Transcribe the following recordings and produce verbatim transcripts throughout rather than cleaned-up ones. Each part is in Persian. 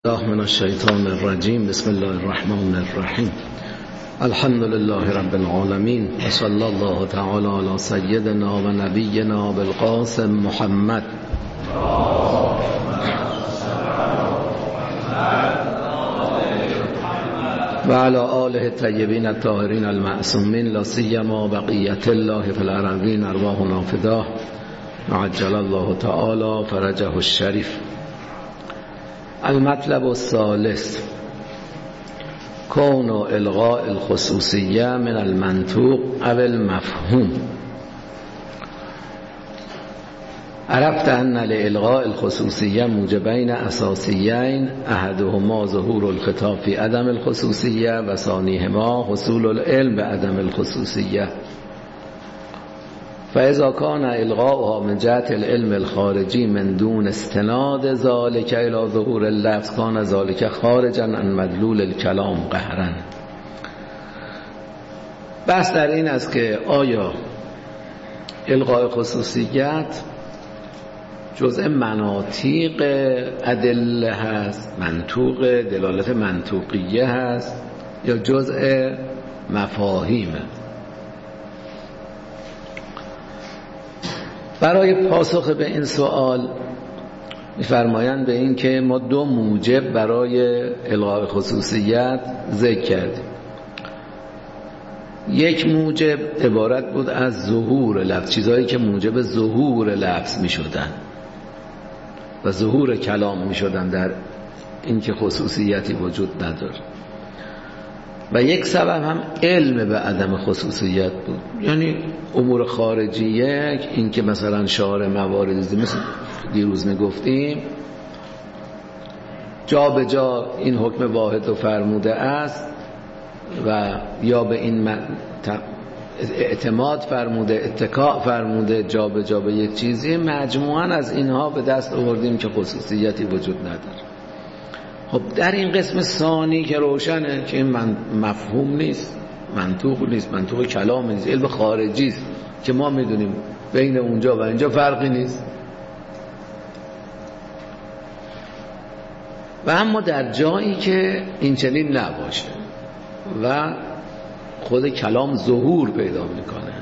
الله من الشیطان الرجیم. بسم الله الرحمن الرحیم. الحمد لله رب العالمین و صلی الله تعالی علی سیدنا و نبینا بالقاسم محمد و علی آله الطیبین الطاهرین المعصومین لا سیما بقیة الله فی الارضین ارواحنا فداه عجل الله تعالی فرجه الشریف. المطلب الثالث کون الغاء الخصوصیه من المنطوق او المفهوم. عرفت ان لالغاء الخصوصیه موجبین اساسیین احدهما ظهور الخطاب فی عدم الخصوصیه و ثانیهما حصول العلم به عدم الخصوصیه. فاذا كان الغاؤها من جهت العلم الخارجي من دون استناد ذلك الى ظهور اللفظ كان ذلك خارجا عن مدلول الكلام قهرا. بحث در این است که آیا الغاء خصوصیت جزء مناطیق ادله هست، منطوق دلالت منطوقیه هست، یا جزء مفاهیمه؟ برای پاسخ به این سوال می‌فرمایند به این که ما دو موجب برای الغاء خصوصیت ذکر کردیم. یک موجب عبارت بود از ظهور لفظ، چیزهایی که موجب ظهور لفظ می‌شدن و ظهور کلام می‌شدن در اینکه خصوصیتی وجود نداره. و یک سبب هم علم به عدم خصوصیت بود، یعنی امور خارجیه، این که مثلا شارع مواردی مثل دیروز میگفتیم جا به جا این حکم واحد رو فرموده است و یا به این اعتماد فرموده، اتکاء فرموده، جا به جا به یک چیزی، مجموعاً از اینها به دست آوردیم که خصوصیتی وجود نداره. خب در این قسم ثانی که روشنه که این من مفهوم نیست، منطوق نیست، منطوق کلام نیست، علم خارجی است که ما میدونیم بین اونجا و اینجا فرقی نیست. و اما در جایی که این چنین نباشه و خود کلام ظهور پیدا میکنه،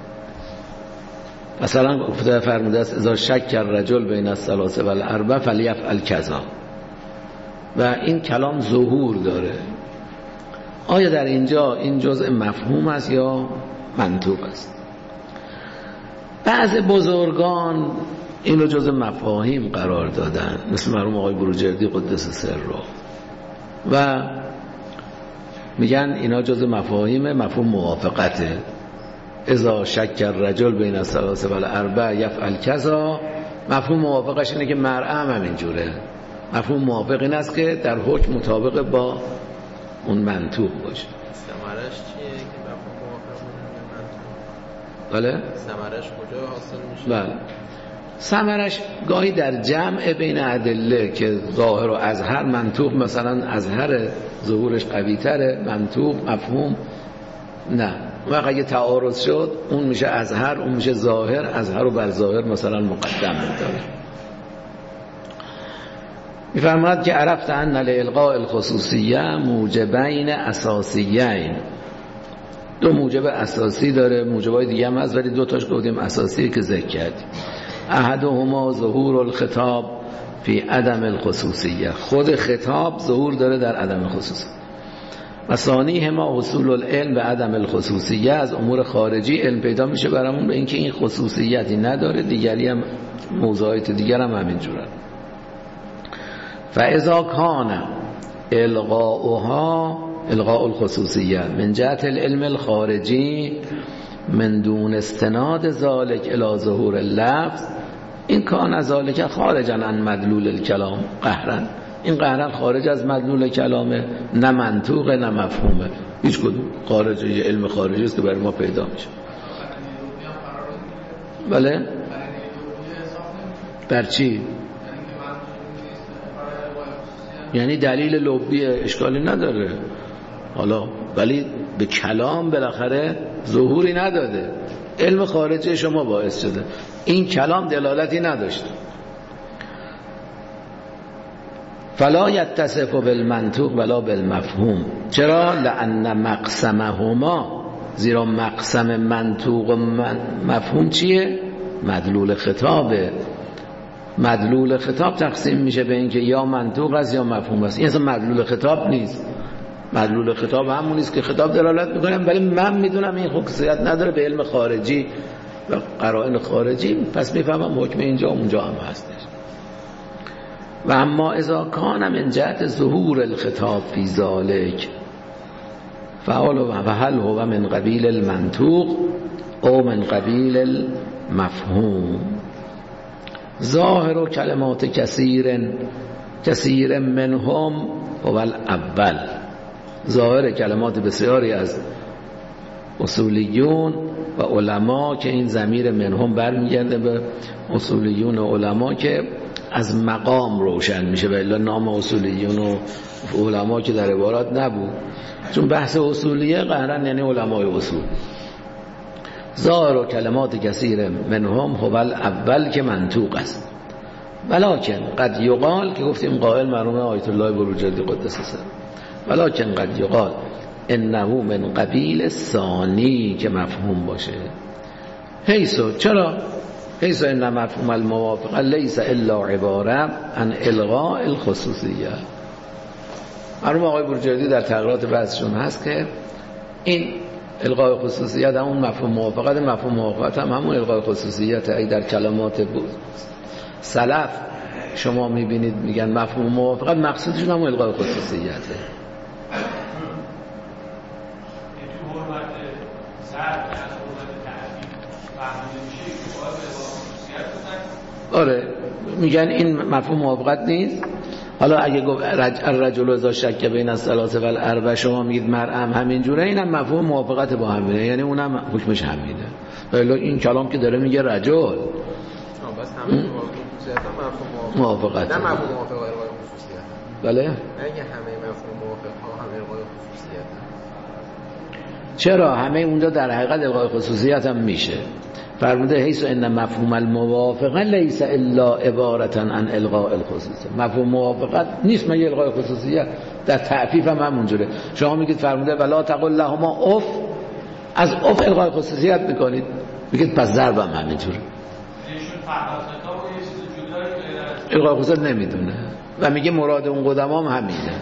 مثلا خدا فرموده است اذا شک الرجل بین الثلاث و الاربع فلیفعل کذا، و این کلام ظهور داره. آیا در اینجا این جزء مفهوم است یا منطوق است؟ بعض بزرگان اینو جزء مفاهیم قرار دادن، مثل مرحوم آقای بروجردی قدس سره، و میگن اینا جزء مفاهیم، مفهوم موافقته. اذا شک الرجل بین الثلاث و الاربع یفعل کذا، مفهوم موافقش اینه که مرأة هم همینجوره. مفهوم موافق این است که در حکم مطابق با اون منطوق باشه. ثمرش چیه که مفهوم موافق منطوق؟ بله؟ ثمرش کجا حاصل میشه؟ بله. ثمرش گاهی در جمع بین ادله که ظاهر و اظهر، منطوق مثلا اظهر ظهورش قوی تره، منطوق مفهوم نه. وقتی اگه تعارض شد اون میشه اظهر، اون میشه ظاهر، اظهر و بر ظاهر مثلا مقدم میداره. میفرماید که عرفت ان لالغاء الخصوصیه موجبین اساسیین. دو موجب اساسی داره، موجبای دیگه هم هست ولی دو تاش گفتیم اساسی که ذکر کردیم. احدهما ظهور الخطاب فی عدم الخصوصیه، خود خطاب ظهور داره در عدم خصوصیه. و ثانیهما حصول العلم به عدم الخصوصیه، از امور خارجی علم پیدا میشه برامون به اینکه این خصوصیتی نداره، دیگری هم موضوعات دیگر هم همینجوره. فاذا کان الغاؤها الغاء الخصوصیه من جهت العلم الخارجی من دون استناد ذلك الى ظهور اللفظ، این کان ذلك خارجا عن مدلول الکلام قهرا، این قهرا خارج از مدلول کلامه، نه منطوق نه مفهومه، هیچ کدوم خارج، یه علم خارجی است که برای ما پیدا میشه. بله؟ بر چی؟ یعنی دلیل لبی اشکالی نداره حالا، ولی به کلام بالاخره ظهوری نداده، علم خارجی شما باعث شده، این کلام دلالتی نداشت. فلا یتصف بالمنطوق ولا بالمفهوم. چرا؟ لأن مقسمهما، زیرا مقسم منطوق و مفهوم چیه؟ مدلول خطابه. مدلول خطاب تقسیم میشه به این که یا منطوق است یا مفهوم است. این اصلا مدلول خطاب نیست. مدلول خطاب همون نیست که خطاب دلالت میکنه، ولی من میدونم این خصوصیت نداره به علم خارجی و قرائن خارجی، پس میفهمم حکم اینجا و اونجا هم هستش. و اما اذا کان من جهت ظهور الخطاب فی ذالک فعال و هل هو من قبیل المنطوق او من قبیل المفهوم. ظاهر و کلمات کثیر کثیر منهم هو الاول. ظاهر کلمات بسیاری از اصولیون و علما که این ضمیر منهم برمیگرده به اصولیون و علما که از مقام روشن میشه، و الا نام اصولیون و علما که در عبارات نبود، چون بحث اصولیه قهرن یعنی علمای اصول. ظاهر و کلمات کثیر منهم هو الاول که منطوق است. ولکن قد یقال، که گفتیم قائل مرحوم آیت الله بروجردی قدس سره، ولکن قد یقال انه من قبیل ثانی که مفهوم باشه. حیثو، چرا؟ حیث ان مفهوم الموافقه لیس الا عباره عن الغاء الخصوصیه. مرحوم آقای بروجردی در تقریرات بحثشون هست که این الغاء خصوصیت همون مفهوم موافقت، مفهوم موافقت هم همون الغاء خصوصیت. ای در کلمات بود سلف شما میبینید میگن مفهوم موافقت، مقصودشون همون الغاء خصوصیته. آره میگن این مفهوم موافقت نیست. حالا اگه گفت الرجل اذا شک بین الثلاثه و الاربع، شما میگید مرعم همینجوره، اینم مفهوم موافقت با همینه، یعنی اونم حکمش همینه. ولی این کلام که داره میگه رجل بس همین موافقت، نه مفهوم موافقت الغای خصوصیت. بله اگه همه مفهوم موافقت ها همه الغای خصوصیت. چرا؟ همه اونجا در حقیقت الغای خصوصیت هم میشه. فرموده حیث ان مفهوم الموافقه لیس الا عبارة عن الغاء الخصوصیت. مفهوم موافقت نیست مگه الغاء خصوصیت. در تعفیف هم همونجوره. شما میگید فرموده ولا تقل لهما اف، از اف الغاء خصوصیت میکنید، میگید پس ضربم همینجوره. الغاء خصوصیت نمیدونه و میگه مراد اون قدمام همینه،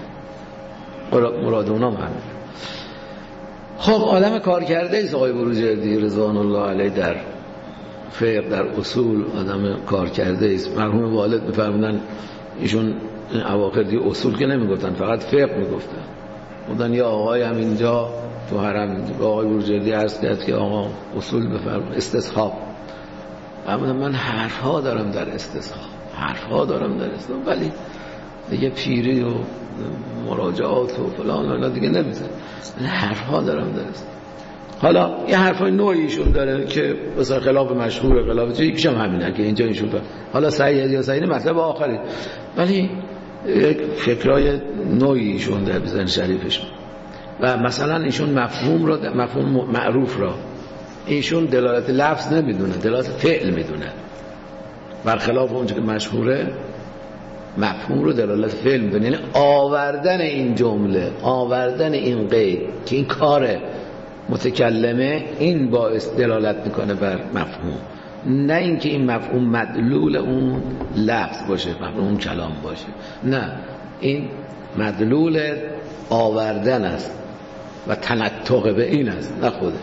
مراد اونام همینه. خب آدم کار کرده ایست آقای بروجردی رضوان الله علیه در فقه، در اصول آدم کار کرده ایست. مرحوم والد میفرمودن ایشون اواخر دیگه اصول که نمیگفتن، فقط فقه میگفتن. بودن یا آقای هم اینجا تو حرم به آقای بروجردی عرض کرد که آقا اصول بفرم استصحاب. فرمودن من حرف ها دارم در استصحاب، حرف ها دارم در استصحاب، ولی دیگه پیری و مراجعات و فلان اینا دیگه نمیزن، حرف ها دارم درست. حالا یه حرفای نوعیشون داره که مثلا خلاف مشهور، خلاف چیزی یکیشم همینه که اینجا اینشون فرد. حالا صحیح یا صحیح مطلب آخری، ولی یک فکرای نوعیشون در بزن شریفشون. و مثلا ایشون مفهوم رو، مفهوم معروف را ایشون دلالت لفظ نمیدونه، دلالت فعل میدونه، برخلاف اونجا که مشهوره مفهوم رو دلالت فعل میدونه. یعنی آوردن این جمله، آوردن این قید که این کار متکلمه، این باعث دلالت میکنه بر مفهوم، نه اینکه این مفهوم مدلول اون لفظ باشه، مفهوم اون کلام باشه، نه، این مدلول آوردن است و تنطق به این است، نه خوده.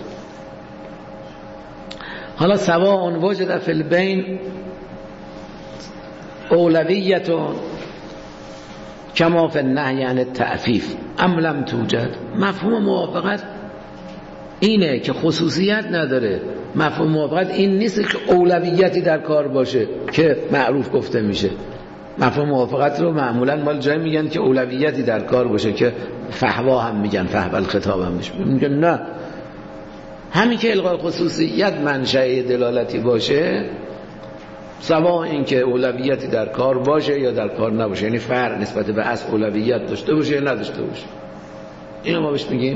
حالا سواء وجد فی البین اولویت کما فی النهی عن التعفیف ام لم توجد. مفهوم موافقت اینه که خصوصیت نداره. مفهوم موافقت این نیست که اولویتی در کار باشه که معروف گفته میشه. مفهوم موافقت رو معمولا مال جای میگن که اولویتی در کار باشه که فحوا هم میگن، فحوا الخطاب هم میگن. نه، همین که الغاء خصوصیت منشأ دلالتی باشه، سواء این که اولویتی در کار باشه یا در کار نباشه، یعنی فرق نسبت به اصل اولویت داشته باشه یا نداشته باشه، اینو ما بهش میگیم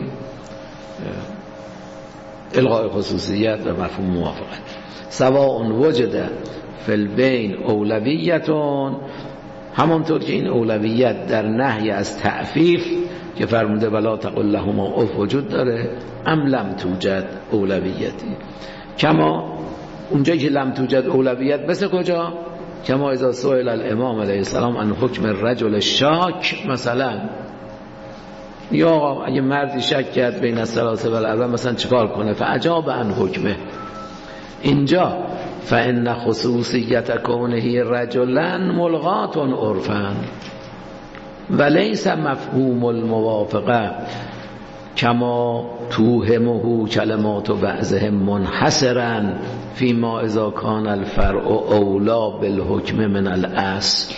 الغاء خصوصیت و مفهوم موافقت. سواء وجد فی البین اولویت همانطور که این اولویت در نهی از تعفیف که فرموده ولا تقل لهما اف وجود داره، ام لم توجد اولویتی، کما اونجایی که لم توجد اولویت مثل کجا؟ کما اذا سئل الامام علیه السلام عن حکم الرجل الشاک، مثلا یا آقا اگه مردی شک کرد بین الثلاثه و الاربعه مثلا چیکار کنه؟ فاجاب عن حکمه. اینجا فان خصوصیت کونه رجلا ملغات عرفا ولیس مفهوم الموافقه کما توهمه کلمات بعضهم منحصرا فيما اذا كان الفرع اولا بالحکم من الاصل.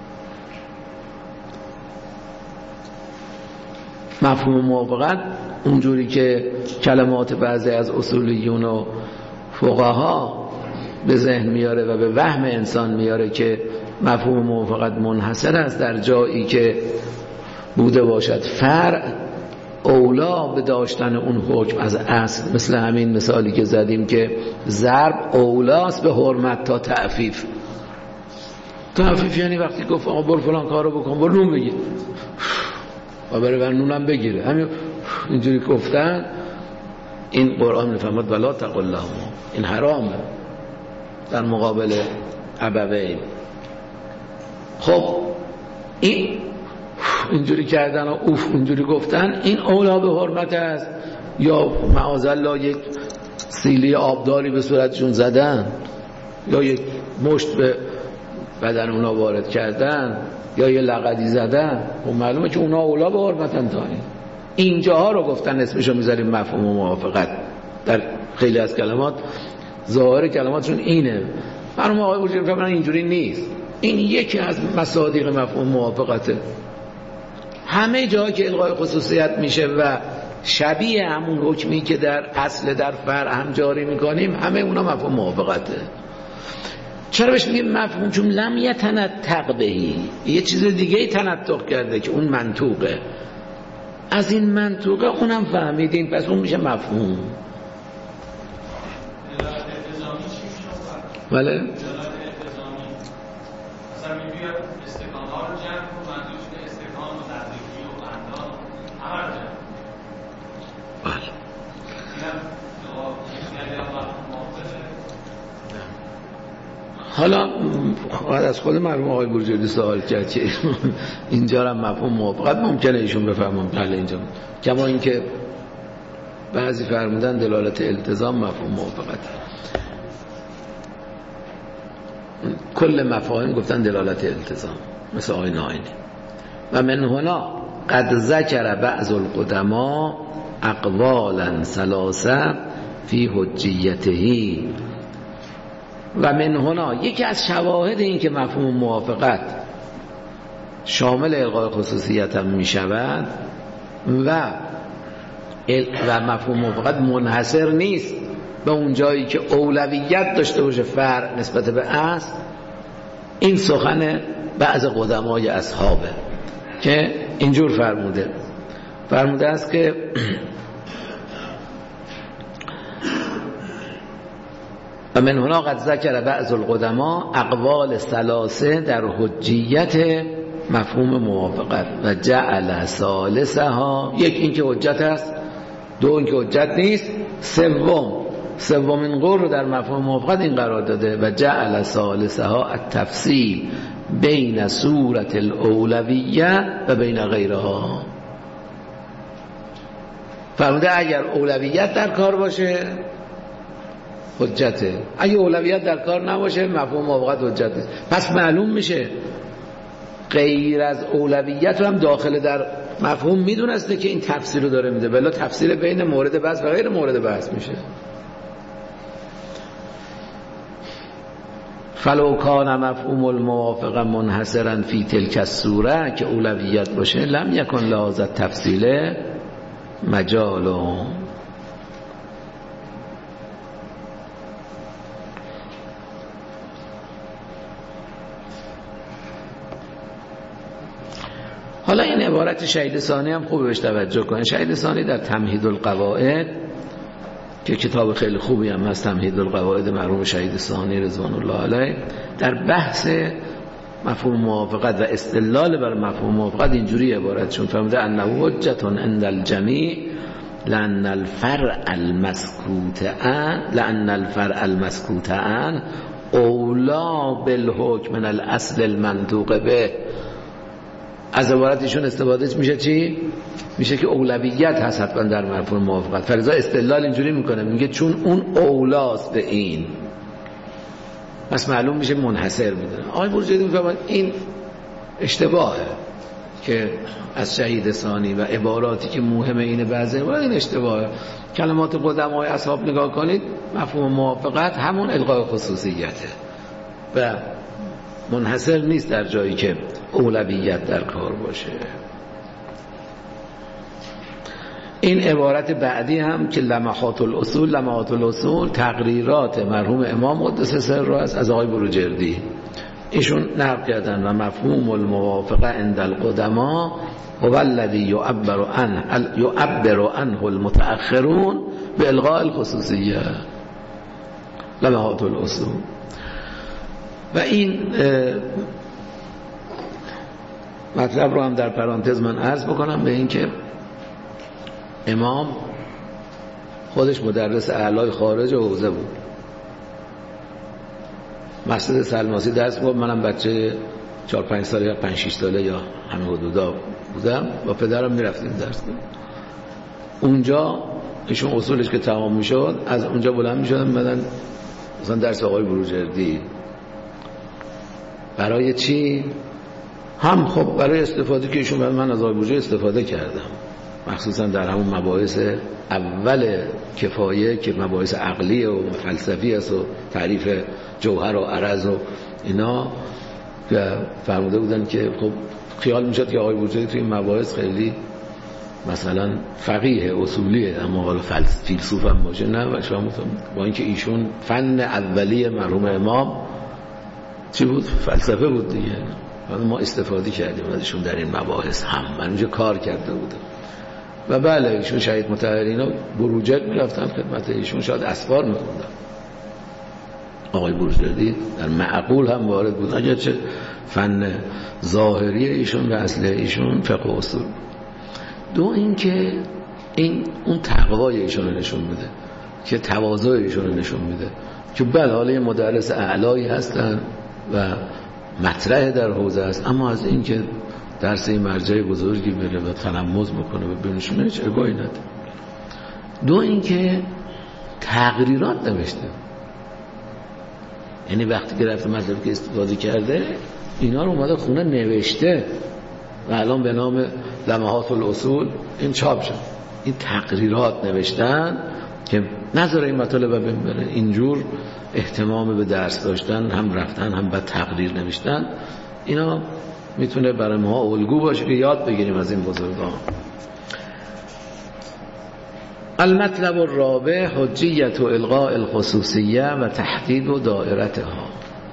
مفهوم موافقت اونجوری که کلمات بعضی از اصولیون و فقها به ذهن میاره و به وهم انسان میاره که مفهوم موافقت منحصر است در جایی که بوده باشد فرع اولا به داشتن اون حکم از اصل، مثل همین مثالی که زدیم که ضرب اولاست به حرمت تا تعفیف. تعفیف یعنی وقتی گفت آقا برو فلان کارو بکن، برو نون بگیر و بره بر نونم بگیره، همین اینجوری گفتن. این قرآن میفهمد ولا تقل لهما، این حرامه در مقابل ابوین. خب این اینجوری کردن و اوف اینجوری گفتن، این اولا به حرمت است، یا معاذالله یک سیلی آبداری به صورتشون زدن، یا یک مشت به بدن اونا وارد کردن، یا یه لقدی زدن، و معلومه که اونا اولا به حرمتن. تا این اینجاها رو گفتن اسمشو میذاریم مفهوم موافقت. در خیلی از کلمات ظاهر کلماتشون اینه، مرحوم آقای بروجردی فرمودن اینجوری نیست، این یکی از مصادیق مفهوم موافقته. همه جا که الغای خصوصیت میشه و شبیه همون حکمی که در اصل در فرع هم جاری میکنیم، همه اونا مفهوم موافقته. چرا بهش میگیم مفهوم؟ چون لم یتنطق بهی، یه چیز دیگه ای تنطق کرده که اون منطوقه، از این منطوقه اونم فهمیدیم، پس اون میشه مفهوم. بله حالا از خود مرحوم آقای بروجردی سوال کرد که اینجا هم مفهوم موافقت ممکنه ایشون بفهمم. بله اینجا کما اینکه بعضی فرمودن دلالت التزام مفهوم موافقت، کل مفاهیم گفتن دلالت التزام، مثل آقای ناینی. و من هنا قد ذکر بعض القدما اقوالا ثلاثه فی حجیته. و من هنا یکی از شواهد این که مفهوم موافقت شامل الغای خصوصیت هم می شود و و مفهوم موافقت منحصر نیست به اون جایی که اولویت داشته باشه فرع نسبت به اصل، این سخن بعض قدمای اصحابه که اینجور فرموده فرموده است که و من هنا قد ذکر بعض القدما اقوال ثلاثه در حجیت مفهوم موافقت و جعل ثالثها، یک این که حجت است، دو این که حجت نیست، سوم سومین قول رو در مفهوم موافقت این قرار داده و جعل ثالثها التفصیل بین صورت الاولویه و بین غیرها. فرموده اگر اولویت در کار باشه حجته، اگه اولویت در کار نباشه مفهوم موافقت حجت نیست. پس معلوم میشه غیر از اولویت رو هم داخل در مفهوم میدونسته که این تفسیر رو داره میده، ولی تفسیر بین مورد بحث و غیر مورد بحث میشه. فلو کان مفهوم الموافقه منحصرا فی تلک الصوره، که اولویت باشه، لم یکن لازم تفصیل مجالو. حالا این عبارت شهید ثانی هم خوب بهش توجه کنید. شهید ثانی در تمهید القواعد که کتاب خیلی خوبی هم هست، تمهید القواعد مرحوم شهید ثانی رضوان الله علیه، در بحث مفهوم موافقت و استدلال بر مفهوم موافقت اینجوری عبارتشون فرموده انه حجة عند الجمیع لأن الفرع المسکوت عن لأن الفرع المسکوت عن اولا بالحکم من الاصل المنطوق به. از عبارتشون استفاده میشه چی؟ میشه که اولویت هست حتما در مفهوم موافقت. فلذا استدلال اینجوری میکنه، میگه چون اون اولاست به این، پس معلوم میشه منحصر میدونه. آقای بروجردی میفهمن این اشتباهه که از شهید ثانی و عباراتی که مهمه اینه بعضی عبارات این اشتباهه. کلمات قدمای اصحاب نگاه کنید، مفهوم موافقت همون الغای خصوصیته و منحصر نیست در جایی که اولویت در کار باشه. این عبارت بعدی هم که لمحات الاصول لمحات الاصول تقریرات مرحوم امام قدس سره است از آقای بروجردی، ایشون نقل کردن و مفهوم الموافقه عند القدماء هو الذي يعبر عنه يعبر عنه المتأخرون بالغاء الخصوصیه لمحات الاصول. و این مطلب رو هم در پرانتز من عرض بکنم به این که امام خودش مدرس اعلای خارج و حوزه بود، مسجد سلماسی درس بود. منم بچه چهار پنج ساله یا پنج شش ساله یا همین حدودا بودم، با پدرم میرفتیم درس بود. اونجا ایشون اصولش که تمام میشد از اونجا بلند میشدن میمدن مثلا درس آقای بروجردی. برای چی؟ هم خب برای استفاده که ایشون من از آقای بروجردی استفاده کردم، مخصوصا در همون مباحث اول کفایه که مباحث عقلی و فلسفی است و تعریف جوهر و عرض و اینا، که فرموده بودن که خب خیال میشد که آقای بروجردی توی این مباحث خیلی مثلا فقیه اصولیه، اما حالا فیلسوف هم باشه نه. و شما با اینکه ایشون فن اولیه مرحوم امام چی بود؟ فلسفه بود دیگه. ما استفاده کردیم ازشون در این مباحث، هم من اونجا کار کرده بودم. و بله ایشون شهید مطهرین و بروجرد میرفتن خدمت ایشون، شاید اسفار میخوندن. آقای بروجردی در معقول هم وارد بود، اگر چه فن ظاهری ایشون و اصل ایشون فقه و اصول. دو این که این اون تقوای ایشون رو نشون میده، که تواضع ایشون رو نشون میده که بله حالا یه مدرس اعلایی هستن و مطرح در حوزه است، اما از این که درس این مرجع بزرگی بره و تلمذ میکنه و بنشونه هیچ ارگاهی نداره. دو این که تقریرات نوشته، یعنی وقتی که رفته مطلبی که استفاده کرده اینا رو اومده خونه نوشته و الان به نام لمحات الاصول این چاپ شد. این تقریرات نوشتن که نظر این مطالب ببره، اینجور اهتمام به درس داشتن، هم رفتن هم بعد تقریر نوشتن. اینا میتونه برای ما الگو باشه که یاد بگیریم از این بزرگان. المطلب الرابع حجیت و الغاء الخصوصیه و تحدید و دائرتها.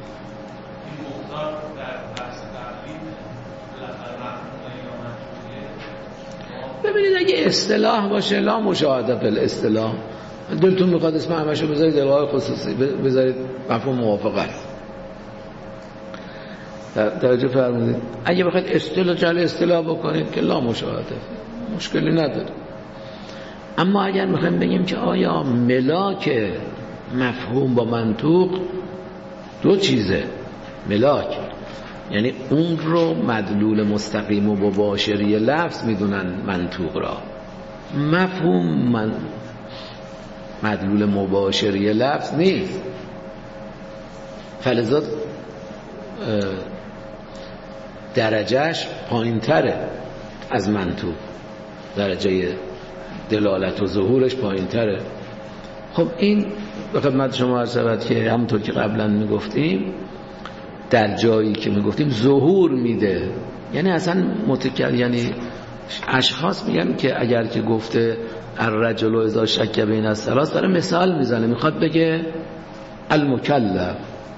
ببینید اگه اصطلاح باشه لا مشاهده فی الاصطلاح، دلتون میخواد اسم همشو بذارید الغاء خصوصی، بذارید مفهوم موافقت. توجه فرمودید؟ اگه بخواید اصطلاح جل اصطلاح بکنید که لا مشاهده، مشکلی نداره. اما اگر میخوایم بگیم که آیا ملاک مفهوم با منطوق دو چیزه، ملاک یعنی اون رو مدلول مستقیم و مباشری لفظ میدونن منطوق را، مفهوم من مدلول مباشری لفظ نیست. فلذا درجهش پایین تره از منطوق، درجه دلالت و ظهورش پایین تره. خب این به خدمت شما عرض شود که همونطور که قبلا میگفتیم در جایی که میگفتیم ظهور میده، یعنی اصلا متکل، یعنی اشخاص میگن که اگر که گفته الرجل اذا شک بین الثلاث داره مثال میزنه، میخواد بگه المکلف.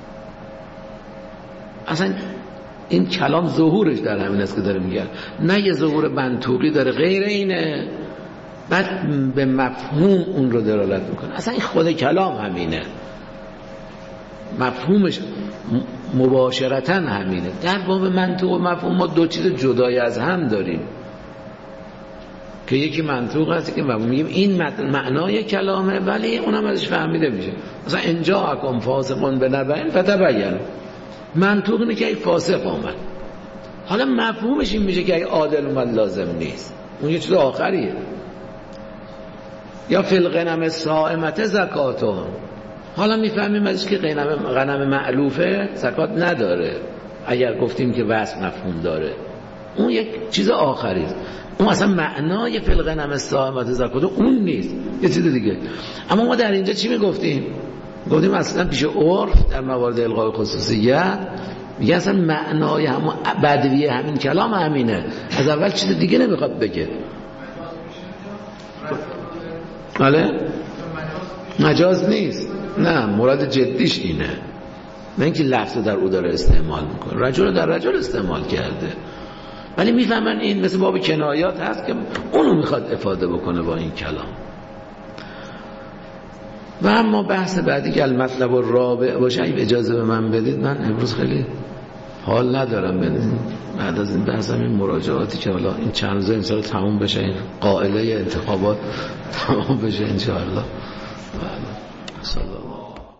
اصلا این کلام ظهورش در همین است که داره میگه، نه یه ظهور منطوقی داره غیر اینه بعد به مفهوم اون رو دلالت میکنه. اصلا این خود کلام همینه، مفهومش مباشرتاً همینه. در باب منطق و مفهوم ما دو چیز جدای از هم داریم که یکی منطق هست که میگیم این معنای کلامه ولی اونم ازش فهمیده میشه. مثلا اینجا اکم فاسقون به نبأ فتبین، منطق اینه که ای فاسق اومد، حالا مفهومش این میشه که ای عادل اومد لازم نیست، اون یه چیز آخریه. یا فی الغنم الصائمة زکاتون، حالا میفهمیم ازش که غنم غنم معلوفه زکات نداره اگر گفتیم که وصف مفهوم داره، اون یک چیز آخری است. اون اصلا معنای فی الغنم الصائمة زکاتون اون نیست، یه چیز دیگه. اما ما در اینجا چی میگفتیم؟ گفتیم اصلا پیش عرف در موارد الغای خصوصیت میگه اصلا معنای همون بدویه همین کلام همینه، از اول چیز دیگه نمیخواد بگه. بله؟ مجاز نیست، نه مراد جدیش اینه، نه اینکه لفظ در او داره استعمال میکنه، رجل در رجل استعمال کرده، ولی میفهمن این مثل باب کنایات هست که اونو میخواد افاده بکنه با این کلام. و اما بحث بعدی که المطلب الرابع باشه، اگه اجازه به من بدید، من امروز خیلی حال ندارم بدید بعد از این بحث این مراجعاتی که حالا این چند روزه این سال تموم بشه، این قائله انتخابات تمام بشه انشاءالله. صلی الله